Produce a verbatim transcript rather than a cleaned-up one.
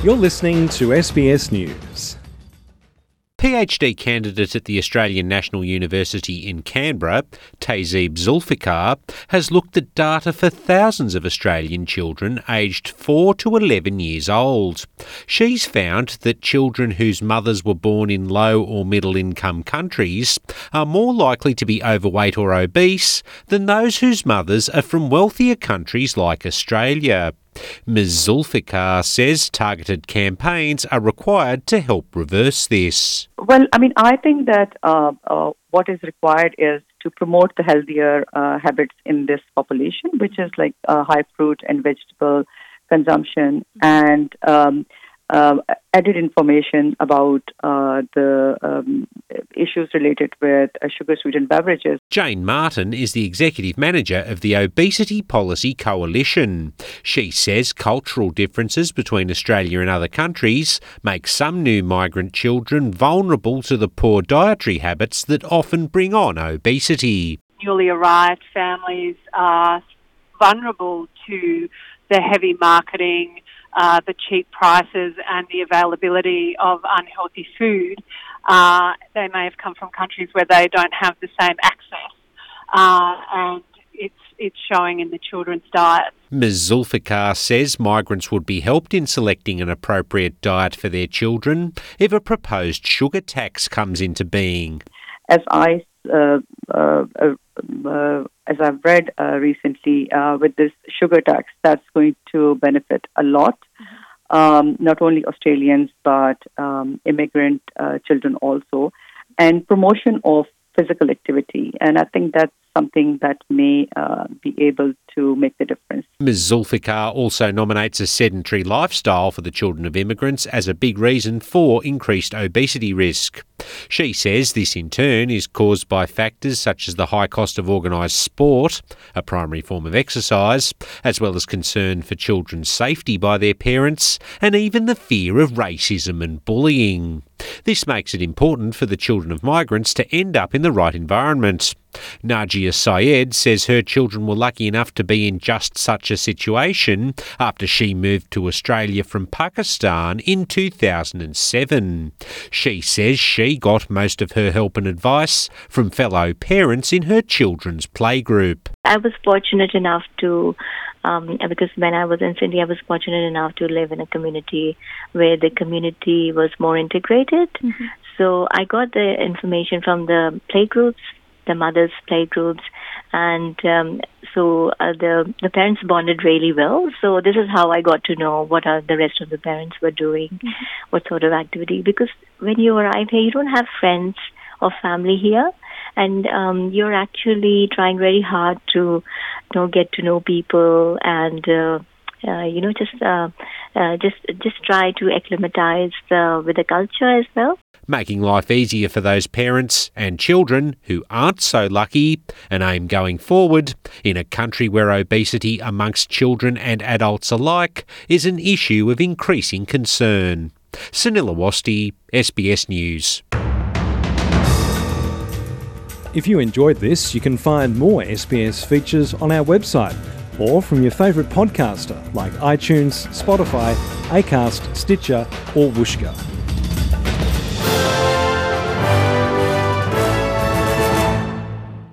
You're listening to S B S News. PhD candidate at the Australian National University in Canberra, Tahzeeb Zulfikar, has looked at data for thousands of Australian children aged four to eleven years old. She's found that children whose mothers were born in low or middle income countries are more likely to be overweight or obese than those whose mothers are from wealthier countries like Australia. Miz Zulfikar says targeted campaigns are required to help reverse this. Well, I mean, I think that uh, uh, what is required is to promote the healthier uh, habits in this population, which is like uh, high fruit and vegetable consumption and um, uh, added information about uh, the um, issues related with uh, sugar-sweetened beverages. Jane Martin is the executive manager of the Obesity Policy Coalition. She says cultural differences between Australia and other countries make some new migrant children vulnerable to the poor dietary habits that often bring on obesity. Newly arrived families are vulnerable to the heavy marketing, uh, the cheap prices and the availability of unhealthy food. Uh, they may have come from countries where they don't have the same access, uh, and it's it's showing in the children's diets. Miz Zulfikar says migrants would be helped in selecting an appropriate diet for their children if a proposed sugar tax comes into being. As I uh, uh, uh, as I've read uh, recently, uh, with this sugar tax, that's going to benefit a lot. Um, not only Australians, but um, immigrant uh, children also, and promotion of physical activity. And I think that's something that may uh, be able to make the difference. Miz Zulfikar also nominates a sedentary lifestyle for the children of immigrants as a big reason for increased obesity risk. She says this in turn is caused by factors such as the high cost of organised sport, a primary form of exercise, as well as concern for children's safety by their parents, and even the fear of racism and bullying. This makes it important for the children of migrants to end up in the right environment. Najia Syed says her children were lucky enough to be in just such a situation after she moved to Australia from Pakistan in two thousand seven. She says she got most of her help and advice from fellow parents in her children's playgroup. I was fortunate enough to, um, because when I was in Sydney, I was fortunate enough to live in a community where the community was more integrated. Mm-hmm. So I got the information from the playgroups, the mothers' playgroups, and um, so uh, the the parents bonded really well. So this is how I got to know what are the rest of the parents were doing, mm-hmm. what sort of activity. Because when you arrive here, you don't have friends or family here, and um, you're actually trying very hard to, you know, get to know people and uh, uh, you know just uh, uh, just just try to acclimatize uh, with the culture as well. Making life easier for those parents and children who aren't so lucky, an aim going forward in a country where obesity amongst children and adults alike is an issue of increasing concern. Sunil Awasthi, S B S News. If you enjoyed this, you can find more S B S features on our website or from your favourite podcaster like iTunes, Spotify, Acast, Stitcher or Whooshkaa.